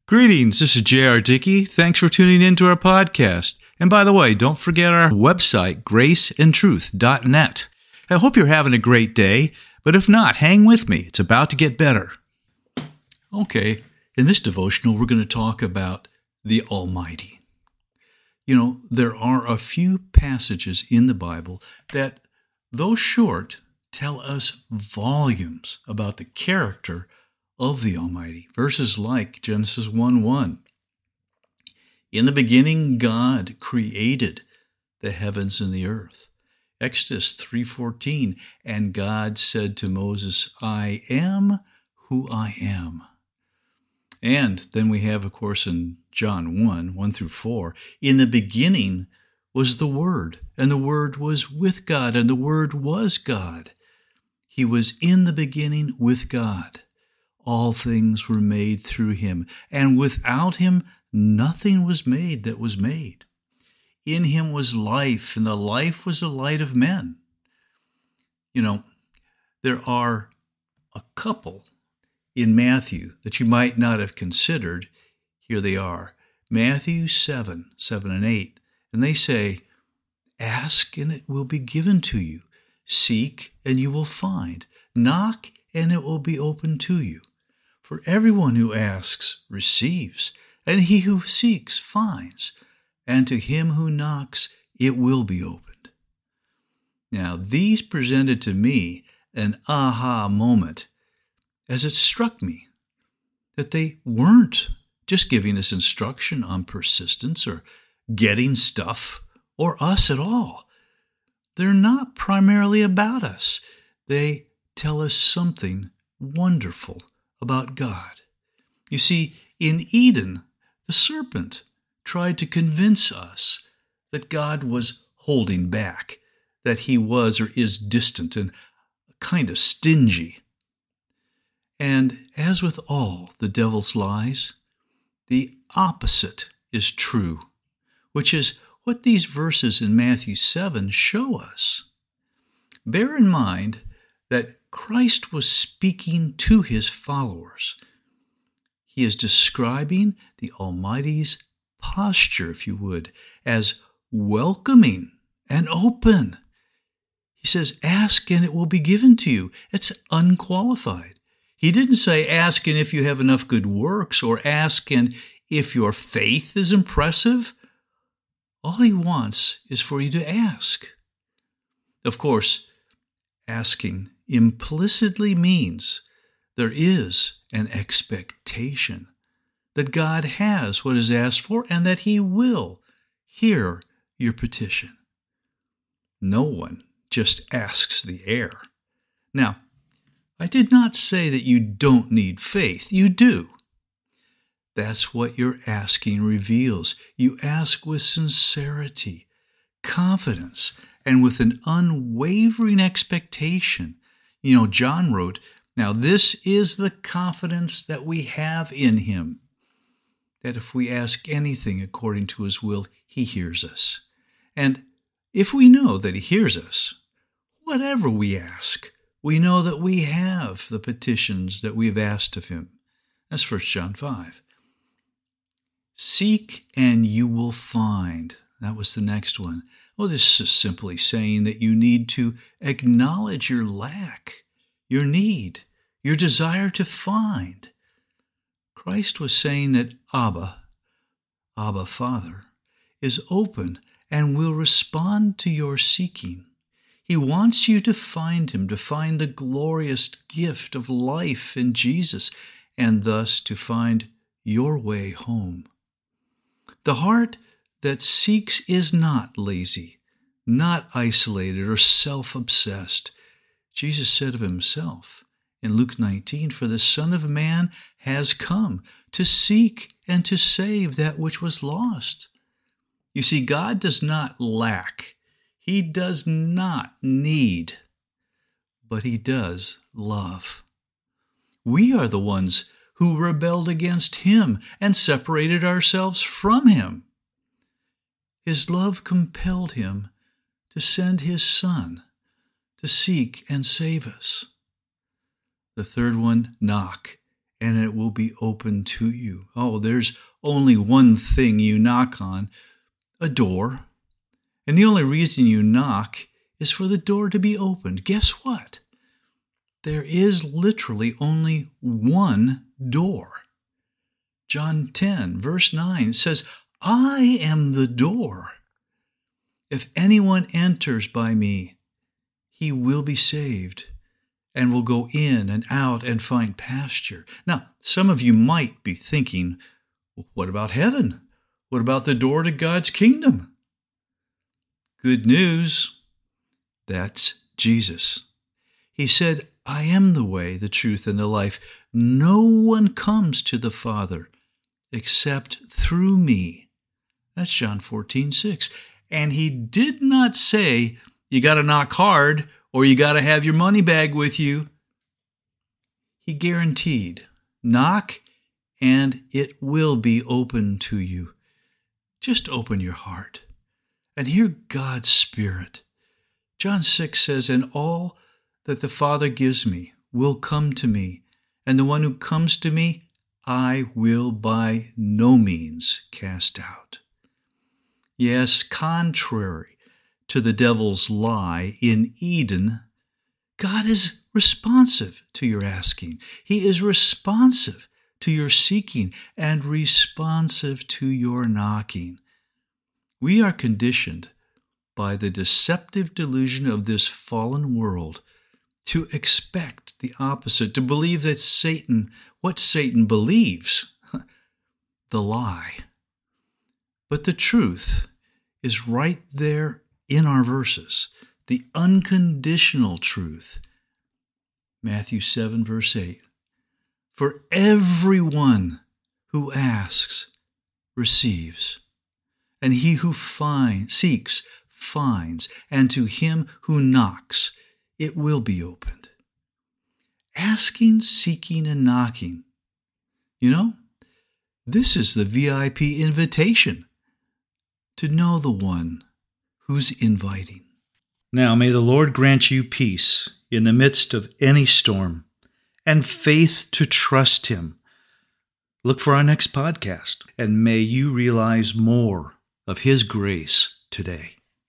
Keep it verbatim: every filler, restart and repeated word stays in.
Greetings, this is J R. Dickey. Thanks for tuning in to our podcast. And by the way, don't forget our website, grace and truth dot net. I hope you're having a great day, but if not, hang with me. It's about to get better. Okay, in this devotional, we're going to talk about the Almighty. You know, there are a few passages in the Bible that, though short, tell us volumes about the character of the Almighty. Verses like Genesis one one. In the beginning, God created the heavens and the earth. Exodus three fourteen. And God said to Moses, I am who I am. And then we have, of course, in John one, one through four, in the beginning was the Word, and the Word was with God, and the Word was God. He was in the beginning with God. All things were made through him, and without him nothing was made that was made. In him was life, and the life was the light of men. You know, there are a couple in Matthew that you might not have considered. Here they are. Matthew seven, seven and eight. And they say, ask and it will be given to you. Seek and you will find. Knock and it will be opened to you. For everyone who asks receives, and he who seeks finds, and to him who knocks it will be opened. Now, these presented to me an aha moment, as it struck me that they weren't just giving us instruction on persistence or getting stuff or us at all. They're not primarily about us. They tell us something wonderful about God. You see, in Eden, the serpent tried to convince us that God was holding back, that he was or is distant and kind of stingy. And as with all the devil's lies, the opposite is true, which is what these verses in Matthew seven show us. Bear in mind that Christ was speaking to his followers. He is describing the Almighty's posture, if you would, as welcoming and open. He says, ask and it will be given to you. It's unqualified. He didn't say ask and if you have enough good works or ask and if your faith is impressive. All he wants is for you to ask. Of course, asking implicitly means there is an expectation that God has what is asked for and that he will hear your petition. No one just asks the air. Now, I did not say that you don't need faith. You do. That's what your asking reveals. You ask with sincerity, confidence, and with an unwavering expectation. You know, John wrote, now this is the confidence that we have in him, that if we ask anything according to his will, he hears us. And if we know that he hears us, whatever we ask, we know that we have the petitions that we've asked of him. That's First John five. Seek and you will find. That was the next one. Well, this is simply saying that you need to acknowledge your lack, your need, your desire to find. Christ was saying that Abba, Abba Father, is open and will respond to your seeking. He wants you to find him, to find the glorious gift of life in Jesus, and thus to find your way home. The heart that seeks is not lazy, not isolated or self-obsessed. Jesus said of himself in Luke nineteen, for the Son of Man has come to seek and to save that which was lost. You see, God does not lack. He does not need, but he does love. We are the ones who rebelled against him and separated ourselves from him. His love compelled him to send his Son to seek and save us. The third one, knock, and it will be open to you. Oh, there's only one thing you knock on, a door. And the only reason you knock is for the door to be opened. Guess what? There is literally only one door. John ten, verse nine says, I am the door. If anyone enters by me, he will be saved and will go in and out and find pasture. Now, some of you might be thinking, well, what about heaven? What about the door to God's kingdom? Good news, that's Jesus. He said, I am the way, the truth, and the life. No one comes to the Father except through me. That's John fourteen six. And he did not say, you got to knock hard or you got to have your money bag with you. He guaranteed, knock and it will be open to you. Just open your heart and hear God's Spirit. John six says, and all that the Father gives me will come to me, and the one who comes to me, I will by no means cast out. Yes, contrary to the devil's lie in Eden, God is responsive to your asking. He is responsive to your seeking and responsive to your knocking. We are conditioned by the deceptive delusion of this fallen world to expect the opposite, to believe that Satan, what Satan believes, the lie. But the truth is right there in our verses, the unconditional truth. Matthew seven, verse eight. For everyone who asks receives, and he who finds, seeks finds, and to him who knocks it will be opened. Asking, seeking, and knocking. You know, this is the V I P invitation to know the one who's inviting. Now may the Lord grant you peace in the midst of any storm and faith to trust him. Look for our next podcast, and may you realize more of his grace today.